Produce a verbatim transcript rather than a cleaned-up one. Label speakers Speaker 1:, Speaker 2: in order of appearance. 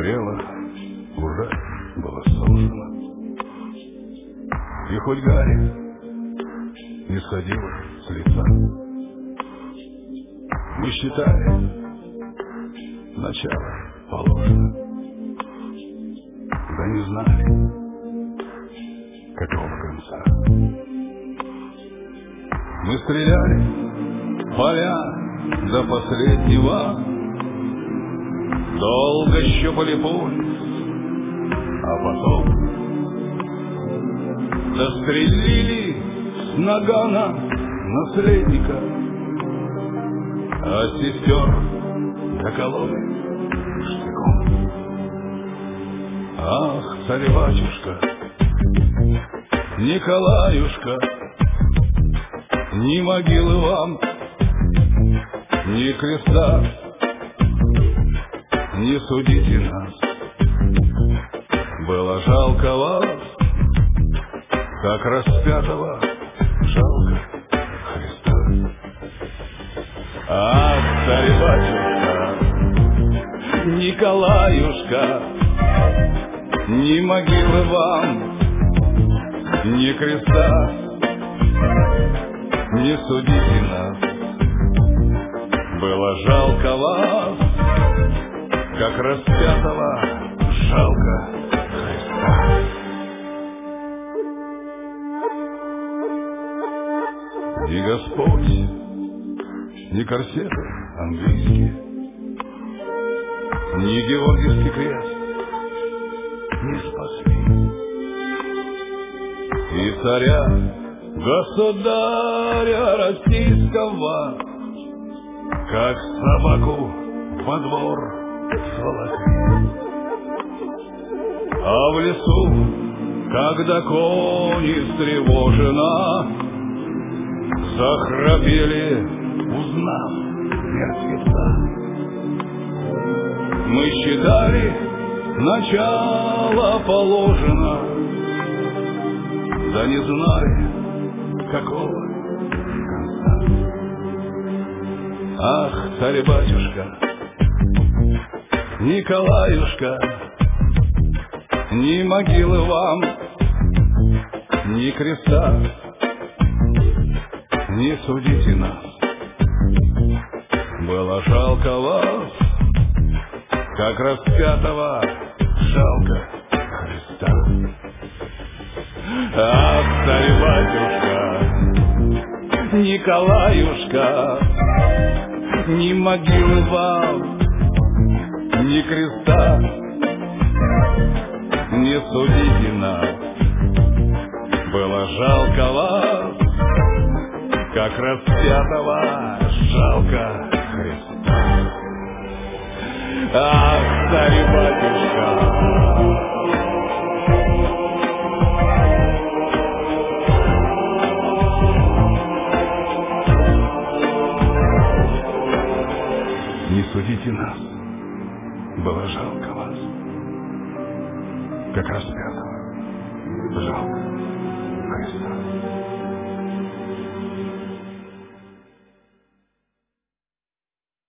Speaker 1: горело, уже было сужено. И хоть гарь не сходила с лица, мы считали, начало положено. Да не знали, какого конца. Мы стреляли поля до последнего, долго щупали пульс, а потом застрелили с нагана наследника, а сестер закололи штыком. Ах, царь-батюшка, Николаюшка, ни могилы вам, ни креста, не судите нас. Было жалко вас, как распятого жалко Христа. Ах, царь-батюшка, Николаюшка, ни могилы вам, ни креста, не судите нас. Было жалко вас, как распятого жалко Христа. И Господь, ни корсеты английские, ни Георгиевский крест не спасли. И царя, государя российского, как собаку во двор сволокли. А в лесу, когда кони встревоженно захрапели, узнав мертвеца, мы считали, начало положено, да не знали, какого конца. Ах, царь-батюшка, Николаюшка, ни могилы вам, ни креста, не судите нас. Было жалко вас, как распятого жалко Христа. Ах, царь-батюшка, Николаюшка, ни могилы вам, ни креста, не судите нас. Было жалко вас, как распятого жалко Христа. Ах, царь-батюшка, не судите нас, было жалко вас, как распятого жалко Христа.